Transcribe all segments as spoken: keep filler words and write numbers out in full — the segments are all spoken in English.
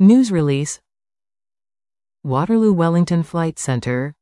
News release. Waterloo Wellington Flight Center.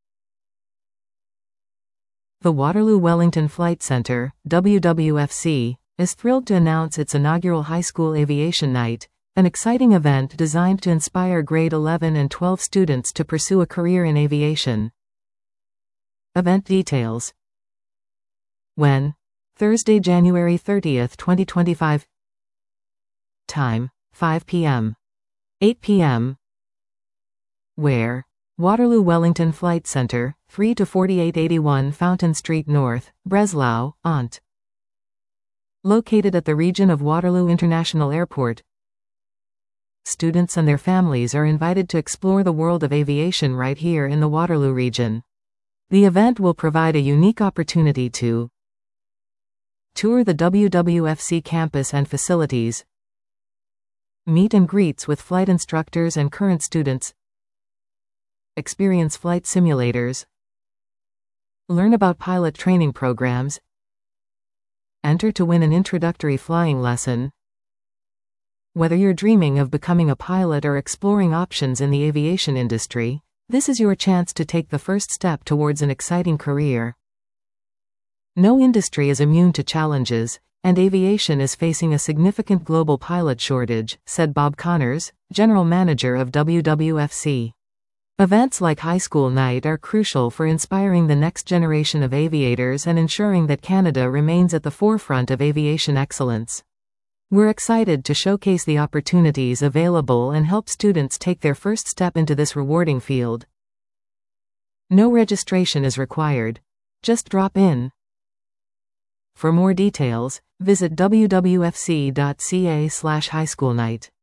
The Waterloo Wellington Flight Center, W W F C, is thrilled to announce its inaugural High School Aviation Night, an exciting event designed to inspire grade eleven and twelve students to pursue a career in aviation. Event details. When? Thursday, January thirtieth, twenty twenty-five. Time: five p m eight p m Where? Waterloo Wellington Flight Center, three to forty-eight eighty-one Fountain Street North, Breslau, Ont. Located at the region of Waterloo International Airport. Students and their families are invited to explore the world of aviation right here in the Waterloo region. The event will provide a unique opportunity to tour the W W F C campus and facilities, meet and greets with flight instructors and current students, experience flight simulators, learn about pilot training programs, enter to win an introductory flying lesson. Whether you're dreaming of becoming a pilot or exploring options in the aviation industry, this is your chance to take the first step towards an exciting career. No industry is immune to challenges, and aviation is facing a significant global pilot shortage, said Bob Connors, general manager of W W F C. Events like High School Night are crucial for inspiring the next generation of aviators and ensuring that Canada remains at the forefront of aviation excellence. We're excited to showcase the opportunities available and help students take their first step into this rewarding field. No registration is required. Just drop in. For more details, visit w w f c dot c a slash high school night.